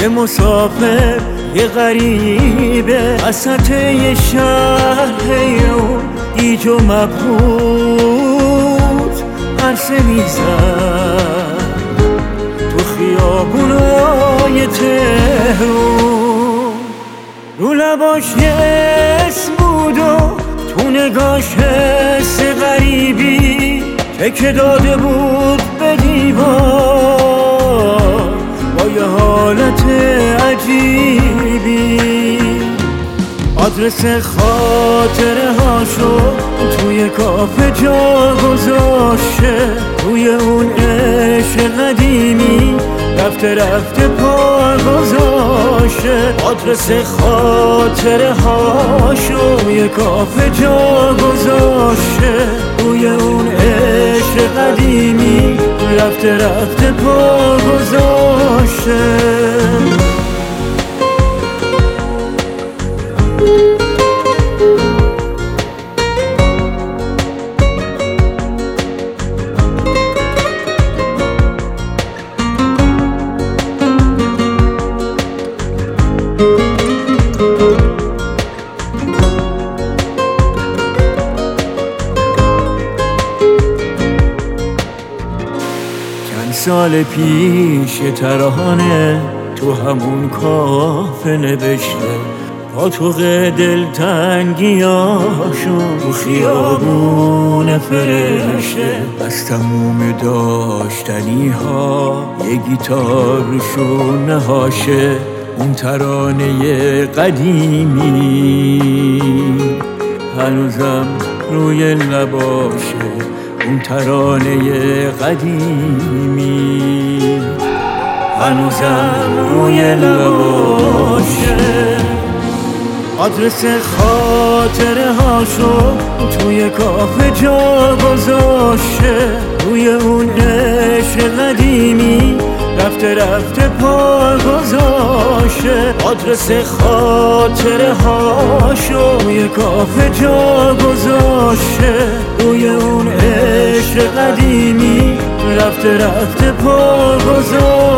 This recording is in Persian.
یه مسافر یه غریبه وسط یه شهر، اون گیج و مبهوت عرصه میزد تو خیابونای تهرون. رو لباش یه اسم بود و تو نگاش حس غریبی تکه داده بود به دیوار با یه حالت عجیبی. آدرس خاطره هاشو توی کافه جا گذاشته، توی اون عشق قدیمی رفته پا گذاشته. آدرس خاطره هاشو توی کافه جا گذاشته، توی اون عشق قدیمی رفته پا گذاشته. سال پیش ترانه تو همون کافه نوشته، پاتوق دلتنگیاشو تو خیابون فرشته. از تموم داشتنی ها یه گیتار روشون نهاشه، اون ترانه قدیمی هنوزم روی لباشه، اون ترانه قدیمی هنوزم روی لباشه. آدرس خاطره هاشو توی کافه جا گذاشته، توی اون عشق قدیمی رفته پا گذاشته. آدرس خاطره هاشو توی کافه جا گذاشته، توی اون عشق قدیمی رفته پا گذاشته.